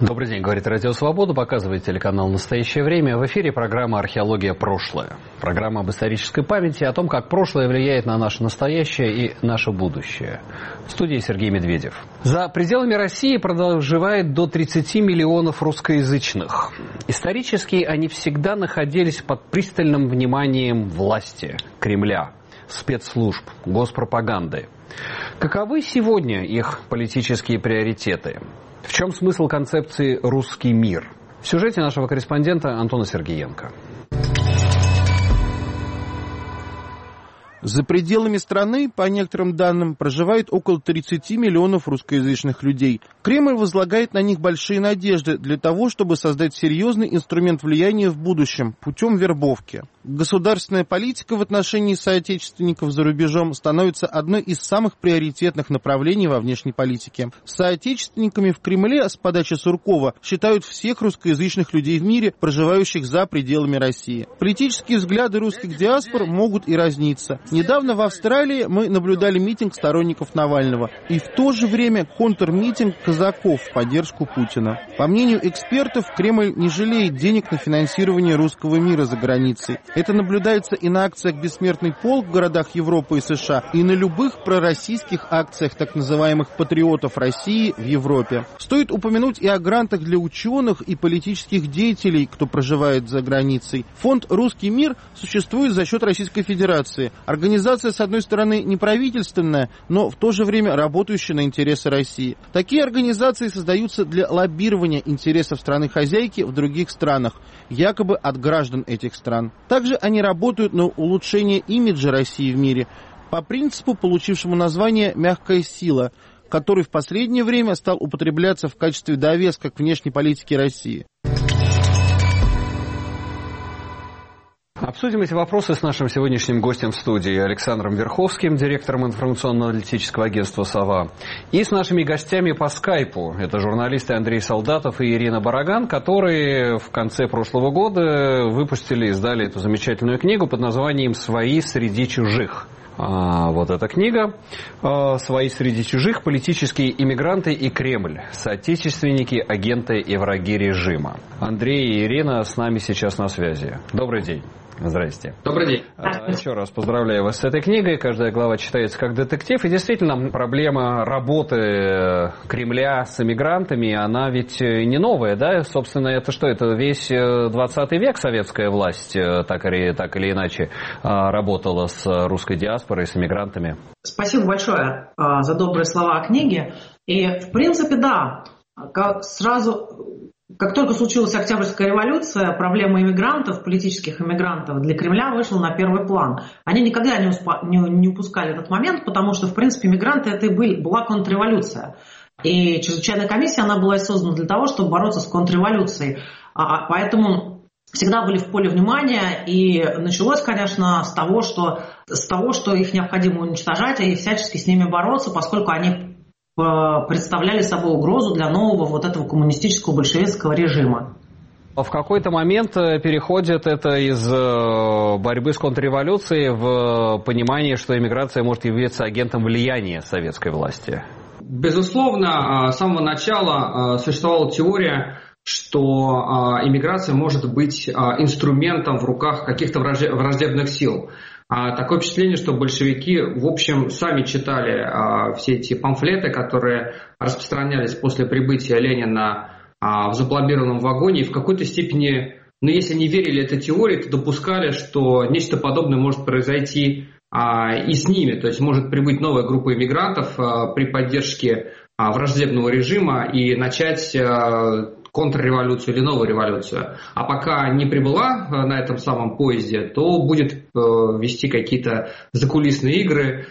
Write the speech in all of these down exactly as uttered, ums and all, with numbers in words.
Добрый день, говорит Радио Свобода, показывает телеканал «Настоящее время». В эфире программа «Археология. Прошлое». Программа об исторической памяти, о том, как прошлое влияет на наше настоящее и наше будущее. В студии Сергей Медведев. За пределами России проживает до тридцати миллионов русскоязычных. Исторически они всегда находились под пристальным вниманием власти, Кремля, спецслужб, госпропаганды. Каковы сегодня их политические приоритеты? В чем смысл концепции «русский мир»? В сюжете нашего корреспондента Антона Сергеенко. За пределами страны, по некоторым данным, проживает около тридцати миллионов русскоязычных людей. Кремль возлагает на них большие надежды для того, чтобы создать серьезный инструмент влияния в будущем путем вербовки. Государственная политика в отношении соотечественников за рубежом становится одной из самых приоритетных направлений во внешней политике. Соотечественниками в Кремле с подачи Суркова считают всех русскоязычных людей в мире, проживающих за пределами России. Политические взгляды русских диаспор могут и разниться. Недавно в Австралии мы наблюдали митинг сторонников Навального и в то же время контрмитинг казаков в поддержку Путина. По мнению экспертов, Кремль не жалеет денег на финансирование русского мира за границей. Это наблюдается и на акциях «Бессмертный полк» в городах Европы и США, и на любых пророссийских акциях так называемых патриотов России в Европе. Стоит упомянуть и о грантах для ученых и политических деятелей, кто проживает за границей. Фонд «Русский мир» существует за счет Российской Федерации. Организация, с одной стороны, неправительственная, но в то же время работающая на интересы России. Такие организации создаются для лоббирования интересов страны-хозяйки в других странах, якобы от граждан этих стран. Также они работают на улучшение имиджа России в мире по принципу, получившему название «мягкая сила», который в последнее время стал употребляться в качестве довеска к внешней политике России. Обсудим эти вопросы с нашим сегодняшним гостем в студии Александром Верховским, директором информационно-аналитического агентства «Сова», и с нашими гостями по скайпу. Это журналисты Андрей Солдатов и Ирина Бараган, которые в конце прошлого года выпустили, издали эту замечательную книгу под названием «Свои среди чужих». А, вот эта книга «Свои среди чужих. Политические иммигранты и Кремль. Соотечественники, агенты и враги режима». Андрей и Ирина с нами сейчас на связи. Добрый день. Здрасте. Добрый день. Еще раз поздравляю вас с этой книгой. Каждая глава читается как детектив. И действительно, проблема работы Кремля с эмигрантами, она ведь не новая, да? Собственно, это что? Это весь двадцатый век советская власть так или, так или иначе работала с русской диаспорой, с эмигрантами. Спасибо большое за добрые слова о книге. И, в принципе, да, как сразу... Как только случилась Октябрьская революция, проблема иммигрантов, политических иммигрантов для Кремля вышла на первый план. Они никогда не, успа- не, не упускали этот момент, потому что, в принципе, иммигранты это и были, была контрреволюция. И чрезвычайная комиссия, она была создана для того, чтобы бороться с контрреволюцией. А, поэтому всегда были в поле внимания. И началось, конечно, с того, что, с того, что их необходимо уничтожать и всячески с ними бороться, поскольку они представляли собой угрозу для нового вот этого коммунистического большевистского режима. В какой-то момент переходит это из борьбы с контрреволюцией в понимание, что иммиграция может являться агентом влияния советской власти. Безусловно, с самого начала существовала теория, что иммиграция может быть инструментом в руках каких-то враждебных сил. Такое впечатление, что большевики, в общем, сами читали а, все эти памфлеты, которые распространялись после прибытия Ленина а, в запломбированном вагоне, и в какой-то степени, ну, если не верили этой теории, то допускали, что нечто подобное может произойти а, и с ними. То есть может прибыть новая группа иммигрантов а, при поддержке а, враждебного режима и начать... А, контрреволюцию или новую революцию. А пока не прибыла на этом самом поезде, то будет вести какие-то закулисные игры,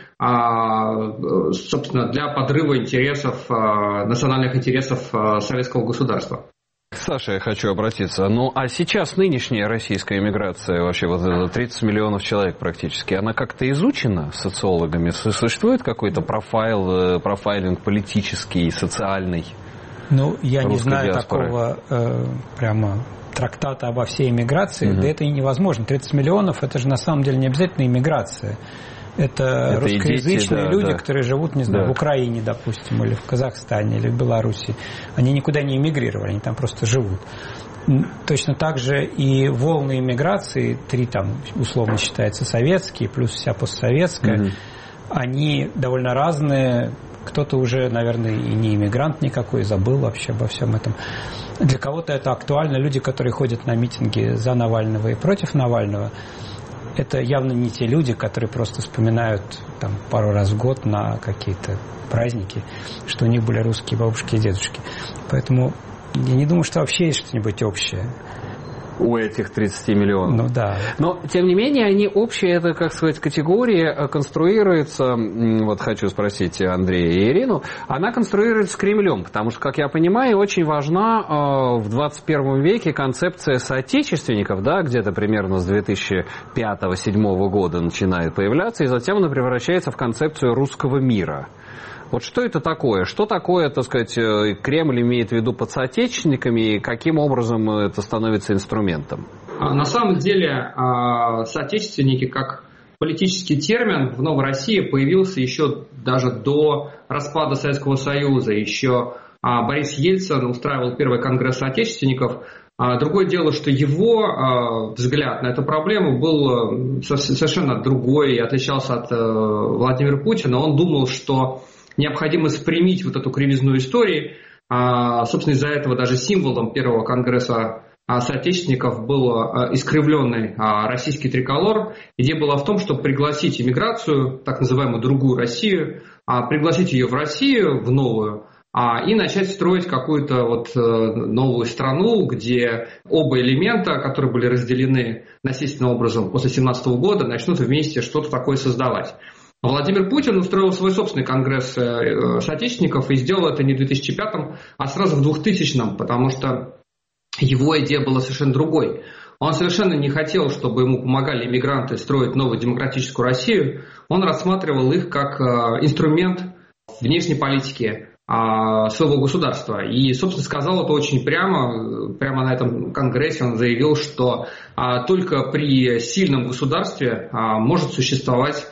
собственно, для подрыва интересов, национальных интересов советского государства. К Саше я хочу обратиться. Ну, а сейчас нынешняя российская эмиграция, вообще вот тридцать миллионов человек практически, она как-то изучена социологами? Существует какой-то профайл, профайлинг политический, социальный? Ну, я не знаю диаспоры. такого э, прямо трактата обо всей иммиграции, mm-hmm. да это и невозможно. тридцать миллионов – это же на самом деле не обязательно иммиграция. Это, это русскоязычные дети, да, люди, да. которые живут, не знаю, да. в Украине, допустим, или в Казахстане, или в Беларуси. Они никуда не эмигрировали, они там просто живут. Точно так же и волны иммиграции, три там условно считаются советские, плюс вся постсоветская, mm-hmm. они довольно разные. Кто-то уже, наверное, и не иммигрант никакой, забыл вообще обо всем этом. Для кого-то это актуально. Люди, которые ходят на митинги за Навального и против Навального, это явно не те люди, которые просто вспоминают там, пару раз в год на какие-то праздники, что у них были русские бабушки и дедушки. Поэтому я не думаю, что вообще есть что-нибудь общее. У этих тридцати миллионов. Ну да. Но, тем не менее, они общие, это, как сказать, категория конструируется, вот хочу спросить Андрея и Ирину, она конструируется Кремлем, потому что, как я понимаю, очень важна э, в двадцать первом веке концепция соотечественников, да, где-то примерно с две тысячи пятого-две тысячи седьмого года начинает появляться, и затем она превращается в концепцию русского мира. Вот что это такое? Что такое, так сказать, Кремль имеет в виду под соотечественниками и каким образом это становится инструментом? На самом деле, соотечественники как политический термин в Новой России появился еще даже до распада Советского Союза. Еще Борис Ельцин устраивал первый конгресс соотечественников. Другое дело, что его взгляд на эту проблему был совершенно другой и отличался от Владимира Путина. Он думал, что необходимо спрямить вот эту кривизну истории. Собственно, из-за этого даже символом первого конгресса соотечественников был искривленный российский триколор. Идея была в том, чтобы пригласить иммиграцию, так называемую другую Россию, пригласить ее в Россию, в новую, и начать строить какую-то вот новую страну, где оба элемента, которые были разделены насильственным образом после семнадцатого года, начнут вместе что-то такое создавать. Владимир Путин устроил свой собственный конгресс соотечественников и сделал это не в две тысячи пятом, а сразу в двухтысячном, потому что его идея была совершенно другой. Он совершенно не хотел, чтобы ему помогали иммигранты строить новую демократическую Россию. Он рассматривал их как инструмент внешней политики своего государства. И, собственно, сказал это очень прямо. Прямо на этом конгрессе он заявил, что только при сильном государстве может существовать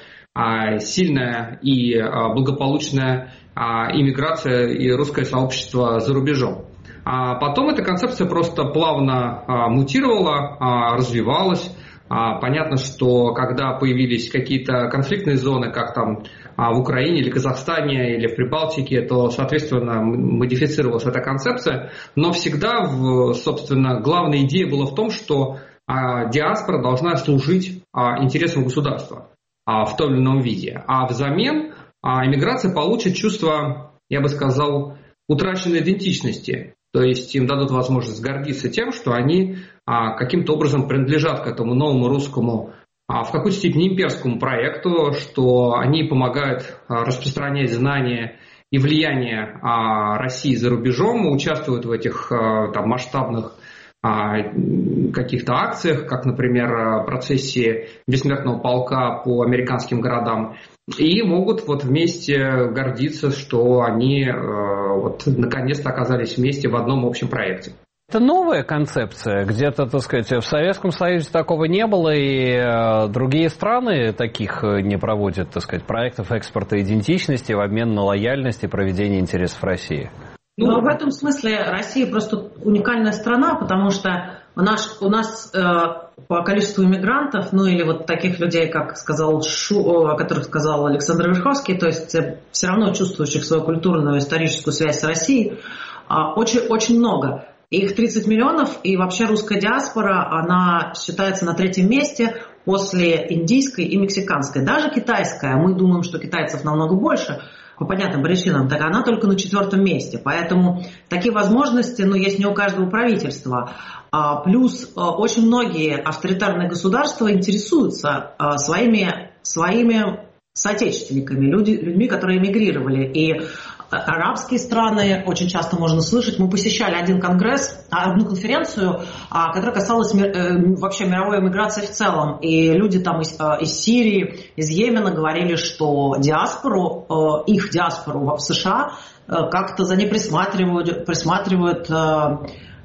сильная и благополучная иммиграция и русское сообщество за рубежом. А потом эта концепция просто плавно мутировала, развивалась. Понятно, что когда появились какие-то конфликтные зоны, как там в Украине или Казахстане или в Прибалтике, то, соответственно, модифицировалась эта концепция. Но всегда, собственно, главная идея была в том, что диаспора должна служить интересам государства в том или ином виде. А взамен иммиграция получит чувство, я бы сказал, утраченной идентичности. То есть им дадут возможность гордиться тем, что они каким-то образом принадлежат к этому новому русскому, в какой-то степени имперскому проекту, что они помогают распространять знания и влияние России за рубежом, участвуют в этих там, масштабных каких-то акциях, как, например, процессии Бессмертного полка по американским городам, и могут вот вместе гордиться, что они вот наконец-то оказались вместе в одном общем проекте. Это новая концепция. Где-то, так сказать, в Советском Союзе такого не было, и другие страны таких не проводят, так сказать, проектов экспорта идентичности в обмен на лояльность и проведение интересов России. Ну, в этом смысле Россия просто уникальная страна, потому что у нас, у нас э, по количеству иммигрантов, ну или вот таких людей, как сказал Шу, о которых сказал Александр Верховский, то есть э, все равно чувствующих свою культурную историческую связь с Россией, э, очень, очень много. Их тридцать миллионов, и вообще русская диаспора, она считается на третьем месте после индийской и мексиканской. Даже китайская, мы думаем, что китайцев намного больше, по понятным причинам, так она только на четвертом месте. Поэтому такие возможности, ну, есть не у каждого правительства. А, плюс а, очень многие авторитарные государства интересуются а, своими, своими соотечественниками, люди, людьми, которые эмигрировали. И арабские страны очень часто можно слышать. Мы посещали один конгресс, одну конференцию, которая касалась вообще мировой эмиграции в целом. И люди там из, из Сирии, из Йемена говорили, что диаспору, их диаспору в США как-то за ней присматривают, присматривают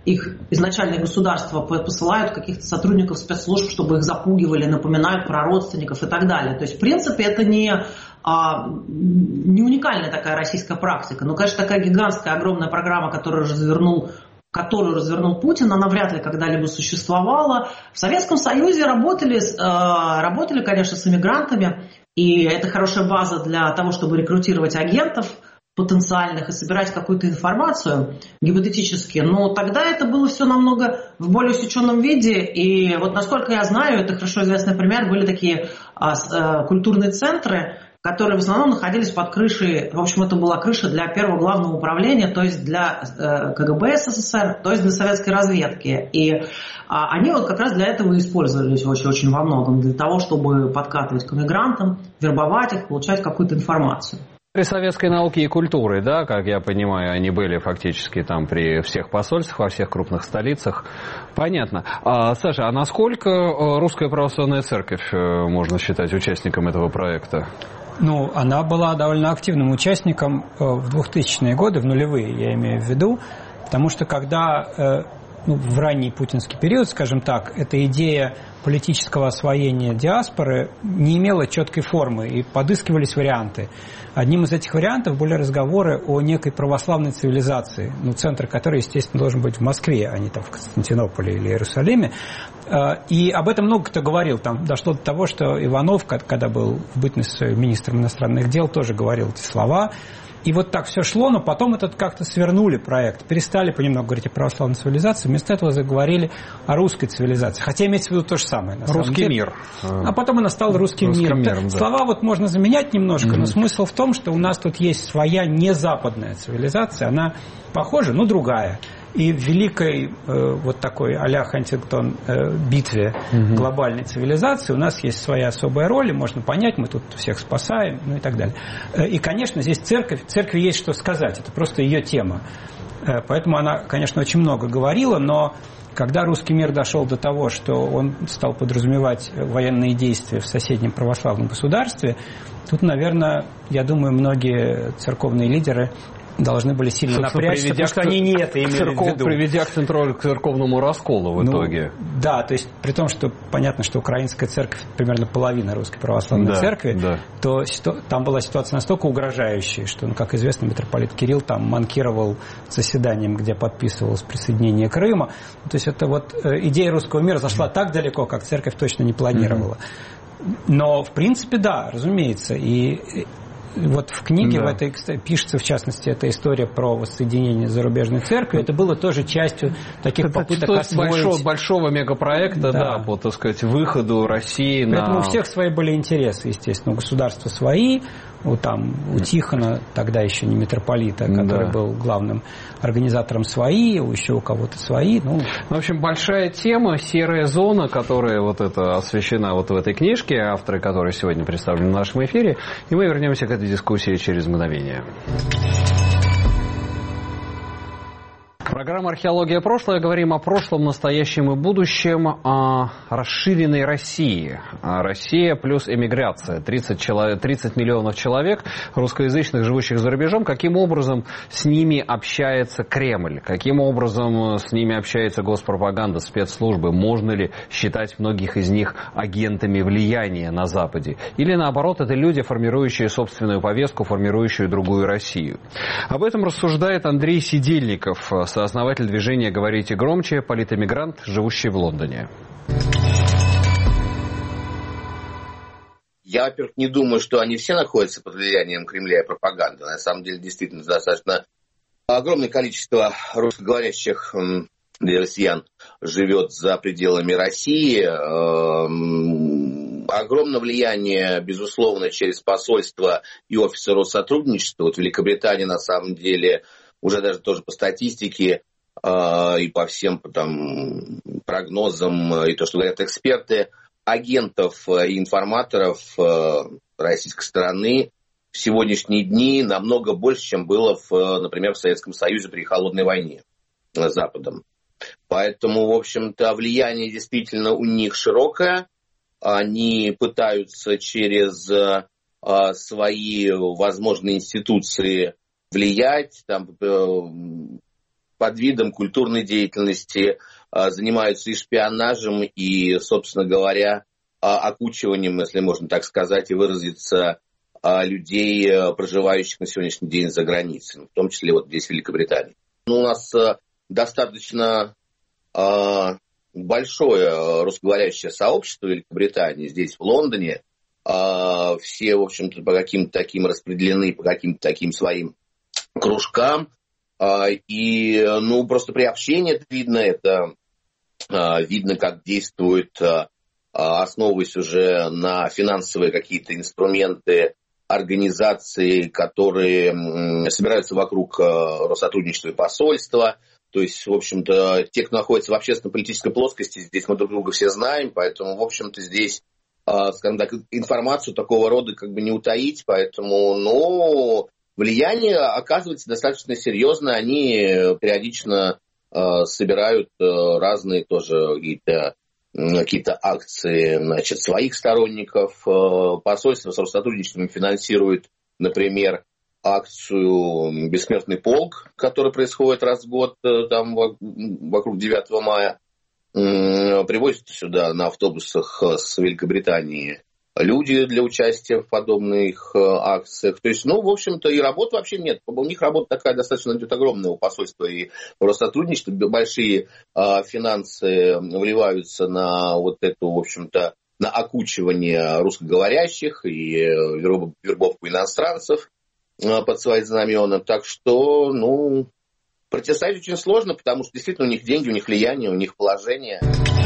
их изначальное государство посылают каких-то сотрудников спецслужб, чтобы их запугивали, напоминают про родственников и так далее. То есть, в принципе, это не, а, не уникальная такая российская практика. Но, конечно, такая гигантская, огромная программа, которую развернул которую развернул Путин, она вряд ли когда-либо существовала. В Советском Союзе работали, работали, конечно, с иммигрантами, и это хорошая база для того, чтобы рекрутировать агентов потенциальных и собирать какую-то информацию гипотетически. Но тогда это было все намного в более усеченном виде. И вот насколько я знаю, это хорошо известный пример, были такие а, культурные центры, которые в основном находились под крышей, в общем, это была крыша для первого главного управления, то есть для э, КГБ СССР, то есть для советской разведки. И а, они вот как раз для этого использовались очень-очень во многом, для того, чтобы подкатывать к иммигрантам, вербовать их, получать какую-то информацию. При советской науке и культуры, да, как я понимаю, они были фактически там при всех посольствах, во всех крупных столицах. Понятно. А, Саша, а насколько Русская Православная Церковь можно считать участником этого проекта? Ну, она была довольно активным участником в двухтысячные годы, в нулевые, я имею в виду, потому что когда ну, в ранний путинский период, скажем так, эта идея политического освоения диаспоры не имела четкой формы, и подыскивались варианты. Одним из этих вариантов были разговоры о некой православной цивилизации, ну, центр которой, естественно, должен быть в Москве, а не там в Константинополе или Иерусалиме. И об этом много кто говорил. Там дошло до того, что Иванов, когда был в бытность министром иностранных дел, тоже говорил эти слова. И вот так все шло, но потом этот как-то свернули проект, перестали понемногу говорить о православной цивилизации, вместо этого заговорили о русской цивилизации. Хотя имеется в виду то же самое. На русский самом деле. Мир. А потом она стала русским, русским миром. миром да. Слова вот можно заменять немножко, mm-hmm. но смысл в том, что у нас тут есть своя незападная цивилизация, она похожа, но другая. И в великой э, вот такой а-ля Хантингтон э, битве угу. глобальной цивилизации у нас есть своя особая роль, и можно понять, мы тут всех спасаем, ну и так далее. И, конечно, здесь церковь, церкви есть что сказать, это просто ее тема. Поэтому она, конечно, очень много говорила, но когда русский мир дошел до того, что он стал подразумевать военные действия в соседнем православном государстве, тут, наверное, я думаю, многие церковные лидеры должны были сильно напрячься, потому что они не это имели церков, в виду. Приведя к, центру, к церковному расколу в ну, итоге. Да, то есть при том, что понятно, что украинская церковь примерно половина русской православной да, церкви, да. то там была ситуация настолько угрожающая, что, ну, как известно, митрополит Кирилл там манкировал заседанием, где подписывалось присоединение Крыма. То есть это вот идея русского мира зашла так далеко, как церковь точно не планировала. Mm-hmm. Но, в принципе, да, разумеется, и... Вот в книге да. в этой пишется, в частности, эта история про воссоединение зарубежной церкви. Это было тоже частью таких это попыток освоить... большого, большого мегапроекта, да. да, по, так сказать, выходу России на... Поэтому у всех свои были интересы, естественно. У государства свои, у, там, у Тихона, тогда еще не митрополита, который да. был главным организатором, свои, еще у кого-то свои. Ну... В общем, большая тема, серая зона, которая вот это освещена вот в этой книжке, авторы которой сегодня представлены в нашем эфире. И мы вернемся к этой дискуссии через мгновение. Программа «Археология. Прошлое». Говорим о прошлом, настоящем и будущем, о расширенной России. Россия плюс эмиграция. тридцать, человек, тридцать миллионов человек, русскоязычных, живущих за рубежом. Каким образом с ними общается Кремль? Каким образом с ними общается госпропаганда, спецслужбы? Можно ли считать многих из них агентами влияния на Западе? Или наоборот, это люди, формирующие собственную повестку, формирующие другую Россию? Об этом рассуждает Андрей Сидельников, сооснователь движения «Говорите громче», политэмигрант, живущий в Лондоне. Я, во-первых, не думаю, что они все находятся под влиянием Кремля и пропаганды. На самом деле, действительно, достаточно огромное количество русскоговорящих россиян живет за пределами России. Огромное влияние, безусловно, через посольство и офисы Россотрудничества. Вот Великобритания, на самом деле, уже даже тоже по статистике э, и по всем там, прогнозам, и то, что говорят эксперты, агентов и информаторов э, российской стороны в сегодняшние дни намного больше, чем было, в, например, в Советском Союзе при Холодной войне с Западом. Поэтому, в общем-то, влияние действительно у них широкое. Они пытаются через э, свои возможные институции влиять, там, под видом культурной деятельности занимаются и шпионажем, и, собственно говоря, окучиванием, если можно так сказать, и выразиться, людей, проживающих на сегодняшний день за границей, в том числе вот здесь, в Великобритании. Ну, у нас достаточно большое русскоговорящее сообщество в Великобритании, здесь, в Лондоне. Все, в общем-то, по каким-то таким распределены, по каким-то таким своим кружкам. И, ну, просто при общении это видно, это видно, как действуют, основываясь уже на финансовые какие-то инструменты, организации, которые собираются вокруг Россотрудничества и посольства. То есть, в общем-то, те, кто находится в общественно-политической плоскости, здесь мы друг друга все знаем, поэтому, в общем-то, здесь, скажем так, информацию такого рода как бы не утаить, поэтому, ну, влияние оказывается достаточно серьезное, они периодично собирают разные тоже какие-то, какие-то акции, значит, своих сторонников. Посольство с Россотрудничеством финансирует, например, акцию «Бессмертный полк», которая происходит раз в год там, вокруг девятого мая. Привозят сюда на автобусах с Великобритании люди для участия в подобных акциях. То есть, ну, в общем-то, и работы вообще нет. У них работа такая достаточно идет огромная у посольства и Россотрудничества. Большие э, финансы вливаются на вот эту, в общем-то, на окучивание русскоговорящих и вербовку иностранцев э, под свои знамена. Так что, ну, противостоять очень сложно, потому что действительно у них деньги, у них влияние, у них положение.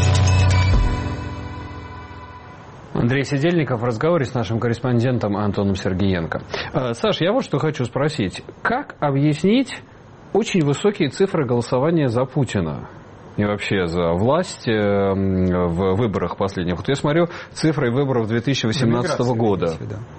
Андрей Сидельников в разговоре с нашим корреспондентом Антоном Сергеенко. Саш, я вот что хочу спросить. Как объяснить очень высокие цифры голосования за Путина и вообще за власть в выборах последних? Вот я смотрю цифры выборов две тысячи восемнадцатого года.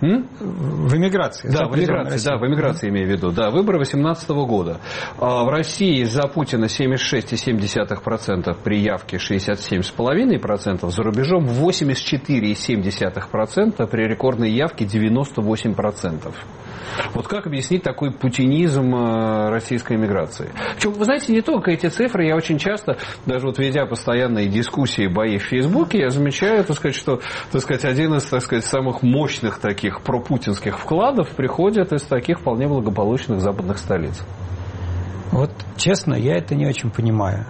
В эмиграции. Да, в эмиграции, да, в эмиграции имею в виду. Да, выборы две тысячи восемнадцатого года. В России за Путина семьдесят шесть целых семь десятых процента, при явке шестьдесят семь целых пять десятых процента, за рубежом восемьдесят четыре целых семь десятых процента, при рекордной явке девяносто восемь процентов. Вот как объяснить такой путинизм российской эмиграции? Причем, вы знаете, не только эти цифры, я очень часто, даже вот ведя постоянные дискуссии, бои в Фейсбуке, я замечаю, так сказать, что, так сказать, один из, так сказать, самых мощных таких пропутинских вкладов приходит из таких вполне благополучных западных столиц. Вот, честно, я это не очень понимаю.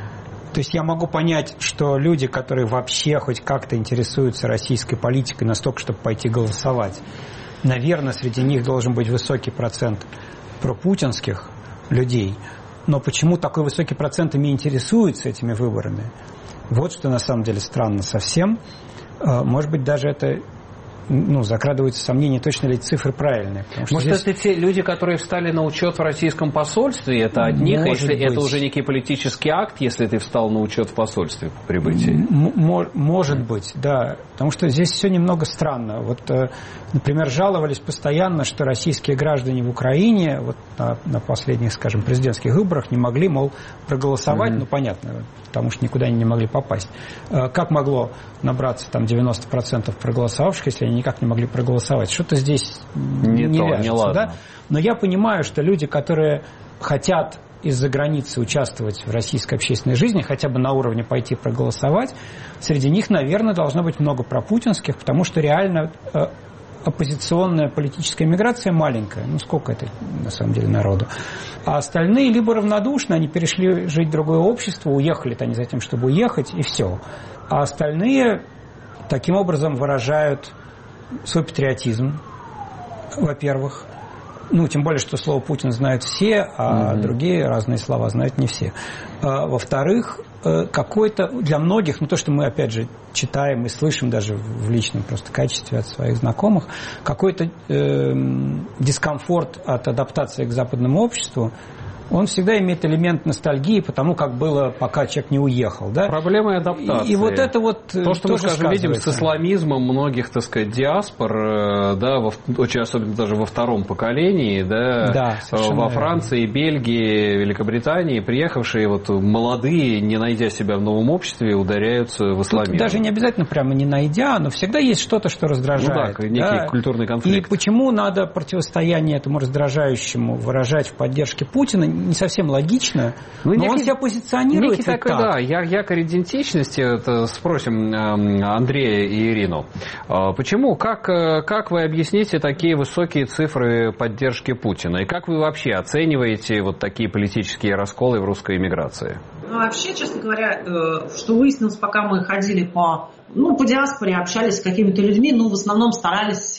То есть я могу понять, что люди, которые вообще хоть как-то интересуются российской политикой настолько, чтобы пойти голосовать, наверное, среди них должен быть высокий процент пропутинских людей. Но почему такой высокий процент ими интересуется этими выборами? Вот что на самом деле странно совсем. Может быть, даже это... Ну, закрадываются сомнения, точно ли цифры правильные. Может, здесь... это те люди, которые встали на учет в российском посольстве, это одних, а если быть. Это уже некий политический акт, если ты встал на учет в посольстве по прибытии? М- может быть, да. Потому что здесь все немного странно. Вот, например, жаловались постоянно, что российские граждане в Украине вот на, на последних, скажем, президентских выборах не могли, мол, проголосовать, mm-hmm. ну, понятно, потому что никуда они не могли попасть. Как могло набраться там девяносто процентов проголосовавших, если они никак не могли проголосовать? Что-то здесь не, не то, вяжется, не да? Но я понимаю, что люди, которые хотят из-за границы участвовать в российской общественной жизни, хотя бы на уровне пойти проголосовать, среди них, наверное, должно быть много пропутинских, потому что реально оппозиционная политическая миграция маленькая. Ну, сколько это, на самом деле, народу? А остальные либо равнодушны, они перешли жить в другое общество, уехали-то они за тем, чтобы уехать, и все. А остальные таким образом выражают свой патриотизм, во-первых. Ну, тем более, что слово «Путин» знают все, а mm-hmm. другие разные слова знают не все. А, во-вторых, какой-то для многих, ну, то, что мы, опять же, читаем и слышим даже в личном просто качестве от своих знакомых, какой-то э, дискомфорт от адаптации к западному обществу, он всегда имеет элемент ностальгии, потому как было, пока человек не уехал. Да? Проблема адаптации. И, и вот это вот то, что мы, скажем, видим с исламизмом многих, так сказать, диаспор, да, во, очень особенно даже во втором поколении, да, да, во Франции, верно. Бельгии, Великобритании, приехавшие вот молодые, не найдя себя в новом обществе, ударяются в исламизм. Тут даже не обязательно прямо не найдя, но всегда есть что-то, что раздражает. Ну да, некий да? культурный конфликт. И почему надо противостояние этому раздражающему выражать в поддержке Путина? не совсем логично, ну, но некий, он себя позиционирует некий такой, так. Да, якорь идентичности, это спросим Андрея и Ирину. Почему, как, как вы объясните такие высокие цифры поддержки Путина? И как вы вообще оцениваете вот такие политические расколы в русской эмиграции? Ну, вообще, честно говоря, что выяснилось, пока мы ходили по, ну, по диаспоре, общались с какими-то людьми, ну, в основном старались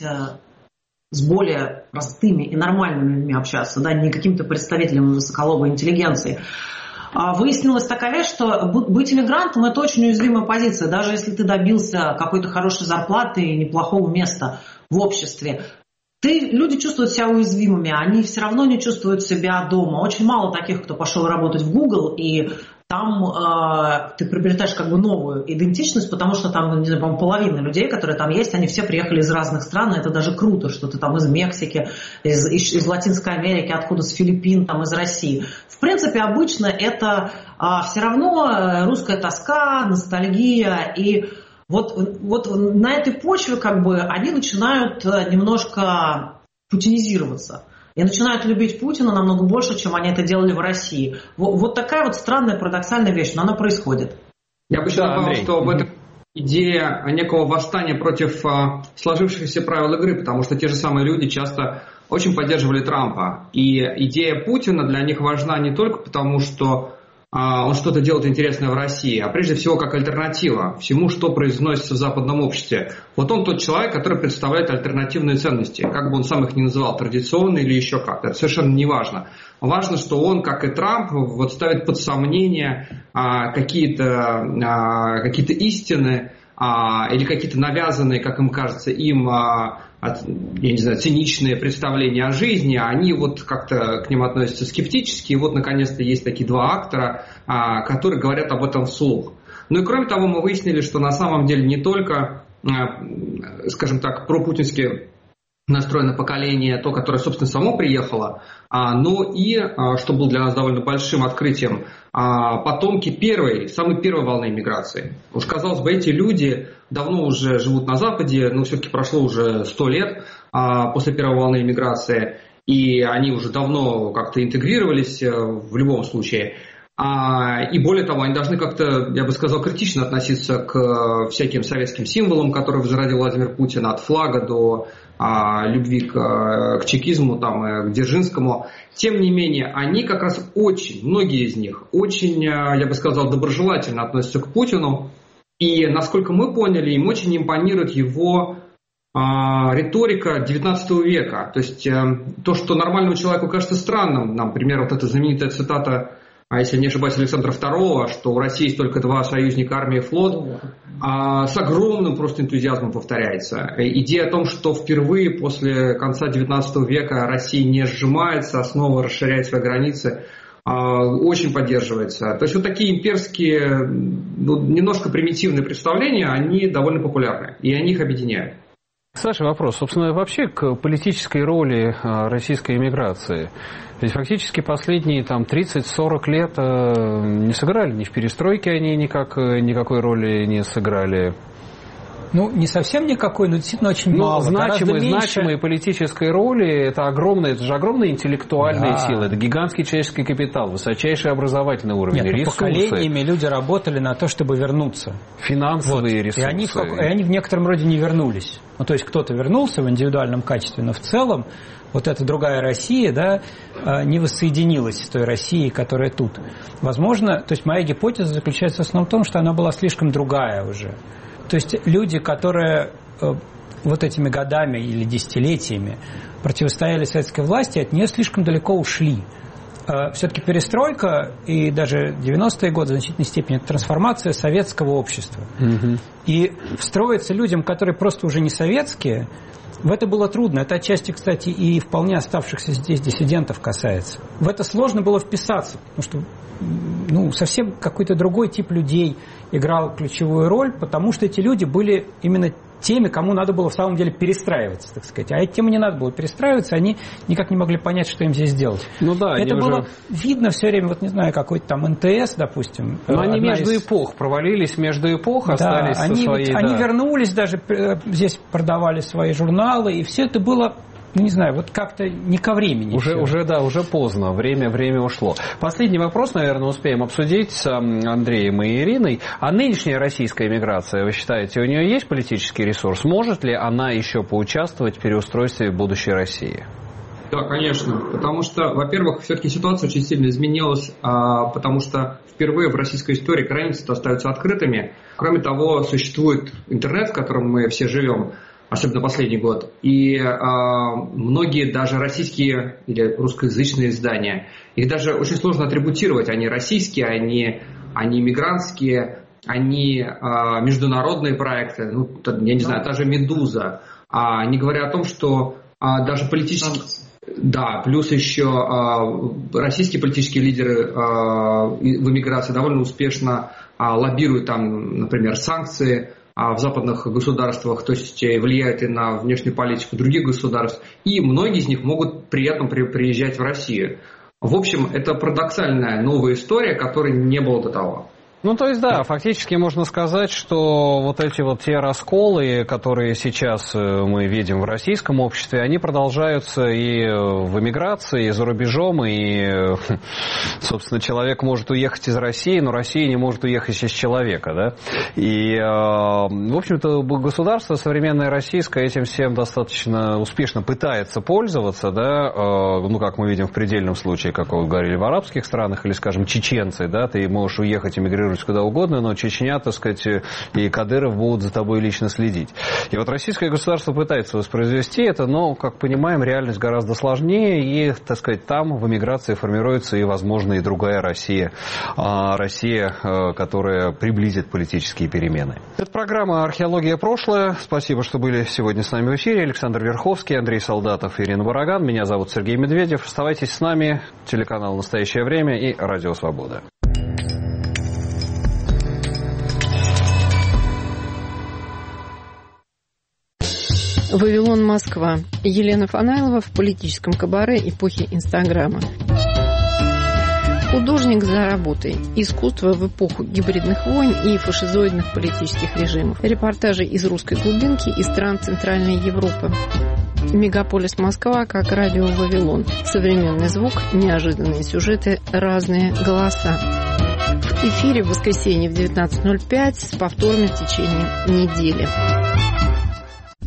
с более простыми и нормальными людьми общаться, да, не каким-то представителем высоколобой интеллигенции. Выяснилась такая вещь, что быть иммигрантом – это очень уязвимая позиция. Даже если ты добился какой-то хорошей зарплаты и неплохого места в обществе, ты, люди чувствуют себя уязвимыми, они все равно не чувствуют себя дома. Очень мало таких, кто пошел работать в Google, и там э, ты приобретаешь как бы новую идентичность, потому что там, не знаю, по-моему, половина людей, которые там есть, они все приехали из разных стран, и это даже круто, что ты там из Мексики, из, из, из Латинской Америки, откуда, с Филиппин, там, из России. В принципе, обычно это э, все равно русская тоска, ностальгия, и вот, вот на этой почве как бы они начинают немножко путинизироваться. И начинают любить Путина намного больше, чем они это делали в России. Вот, вот такая вот странная, парадоксальная вещь, но она происходит. Я бы сказал, да, что в этом идея некого восстания против а, сложившихся правил игры, потому что те же самые люди часто очень поддерживали Трампа. И идея Путина для них важна не только потому, что а, он что-то делает интересное в России, а прежде всего как альтернатива всему, что произносится в западном обществе. Вот он тот человек, который представляет альтернативные ценности, как бы он сам их ни называл, традиционные или еще как-то, это совершенно не важно. Важно, что он, как и Трамп, вот ставит под сомнение а, какие-то, а, какие-то истины а, или какие-то навязанные, как им кажется, им, а, от, я не знаю, циничные представления о жизни, они вот как-то к ним относятся скептически, и вот наконец-то есть такие два актора, а, которые говорят об этом вслух. Ну и кроме того, мы выяснили, что на самом деле не только, а, скажем так, пропутинские настроено поколение, то, которое, собственно, само приехало, но и, что было для нас довольно большим открытием, потомки первой, самой первой волны иммиграции. Уж, казалось бы, эти люди давно уже живут на Западе, но все-таки прошло уже сто лет после первой волны иммиграции, и они уже давно как-то интегрировались в любом случае. И более того, они должны как-то, я бы сказал, критично относиться к всяким советским символам, которые возродил Владимир Путин, от флага до а, любви к, к чекизму, там, к Дзержинскому. Тем не менее, они как раз очень, многие из них, очень, я бы сказал, доброжелательно относятся к Путину. И, насколько мы поняли, им очень импонирует его а, риторика девятнадцатого века. То есть а, то, что нормальному человеку кажется странным, например, вот эта знаменитая цитата, а если не ошибаюсь, Александра второго, что у России есть только два союзника, армия и флот, а с огромным просто энтузиазмом повторяется. Идея о том, что впервые после конца девятнадцатого века Россия не сжимается, а снова расширяет свои границы, очень поддерживается. То есть вот такие имперские, ну, немножко примитивные представления, они довольно популярны, и они их объединяют. Саша, вопрос, собственно, вообще к политической роли российской эмиграции. Ведь фактически последние там тридцать-сорок лет не сыграли, ни в перестройке они никак, никакой роли не сыграли. Ну, не совсем никакой, но действительно очень ну, мало. Значимые, значимые политической роли, это огромные, это же огромные интеллектуальные да. силы, это гигантский человеческий капитал, высочайший образовательный уровень, Нет, ресурсы. Поколениями люди работали на то, чтобы вернуться. Финансовые вот. ресурсы. И они, в, и они в некотором роде не вернулись. Ну, то есть кто-то вернулся в индивидуальном качестве, но в целом вот эта другая Россия, да, не воссоединилась с той Россией, которая тут. Возможно, то есть моя гипотеза заключается в основном в том, что она была слишком другая уже. То есть люди, которые э, вот этими годами или десятилетиями противостояли советской власти, от нее слишком далеко ушли. Э, все-таки перестройка и даже девяностые годы в значительной степени это трансформация советского общества. Mm-hmm. И встроиться людям, которые просто уже не советские, в это было трудно. Это отчасти, кстати, и вполне оставшихся здесь диссидентов касается. В это сложно было вписаться, потому что ну, совсем какой-то другой тип людей играл ключевую роль, потому что эти люди были именно теми, кому надо было в самом деле перестраиваться, так сказать. А тем не надо было перестраиваться, они никак не могли понять, что им здесь делать. Ну да, это было уже... видно все время, вот не знаю, какой-то там эн тэ эс, допустим. Но они между из... эпох провалились, между эпох, да, остались они, со своей... Они да. вернулись, даже здесь продавали свои журналы, и все это было ну, не знаю, вот как-то не ко времени. Уже, уже, да, уже поздно, время, время ушло. Последний вопрос, наверное, успеем обсудить с Андреем и Ириной. А нынешняя российская эмиграция, вы считаете, у нее есть политический ресурс? Может ли она еще поучаствовать в переустройстве будущей России? Да, конечно, потому что, во-первых, все-таки ситуация очень сильно изменилась, потому что впервые в российской истории границы остаются открытыми. Кроме того, существует интернет, в котором мы все живем, особенно последний год, и многие даже российские или русскоязычные издания, их даже очень сложно атрибутировать, они российские, они, они мигрантские, они международные проекты, ну, я не знаю, та же «Медуза», не говоря о том, что даже политические... Да, плюс еще э, российские политические лидеры э, в эмиграции довольно успешно э, лоббируют там, например, санкции э, в западных государствах, то есть влияют и на внешнюю политику других государств, и многие из них могут при этом при, приезжать в Россию. В общем, это парадоксальная новая история, которой не было до того. Ну, то есть, да, фактически можно сказать, что вот эти вот те расколы, которые сейчас мы видим в российском обществе, они продолжаются и в эмиграции, и за рубежом, и, собственно, человек может уехать из России, но Россия не может уехать из человека, да. И, в общем-то, государство современное российское этим всем достаточно успешно пытается пользоваться, да, ну, как мы видим в предельном случае, как вы говорили, в арабских странах, или, скажем, чеченцы, да, ты можешь уехать, эмигрировать куда угодно, но Чечня, так сказать, и Кадыров будут за тобой лично следить. И вот российское государство пытается воспроизвести это, но, как понимаем, реальность гораздо сложнее, и, так сказать, там в эмиграции формируется и, возможно, и другая Россия. Россия, которая приблизит политические перемены. Это программа «Археология. Прошлое». Спасибо, что были сегодня с нами в эфире. Александр Верховский, Андрей Солдатов, Ирина Бараган. Меня зовут Сергей Медведев. Оставайтесь с нами. Телеканал «Настоящее время» и Радио Свобода. Вавилон, Москва. Елена Фанайлова в политическом кабаре эпохи Инстаграма. Художник за работой. Искусство в эпоху гибридных войн и фашизоидных политических режимов. Репортажи из русской глубинки и стран Центральной Европы. Мегаполис Москва как радио Вавилон. Современный звук, неожиданные сюжеты, разные голоса. В эфире в воскресенье в девятнадцать ноль пять с повторами в течение недели.